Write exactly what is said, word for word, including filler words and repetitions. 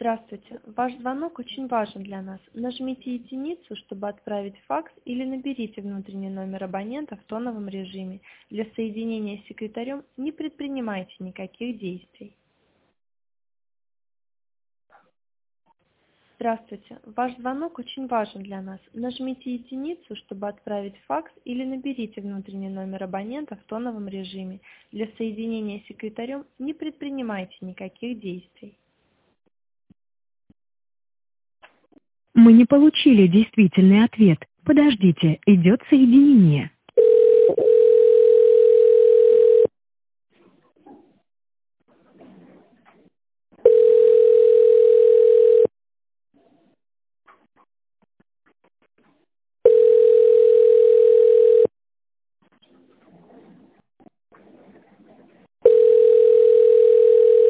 Здравствуйте. Ваш звонок очень важен для нас. Нажмите единицу, чтобы отправить факс, или наберите внутренний номер абонента в тоновом режиме. Для соединения с секретарем не предпринимайте никаких действий. Здравствуйте. Ваш звонок очень важен для нас. Нажмите единицу, чтобы отправить факс, или наберите внутренний номер абонента в тоновом режиме. Для соединения с секретарем не предпринимайте никаких действий. Мы не получили действительный ответ. Подождите, идет соединение.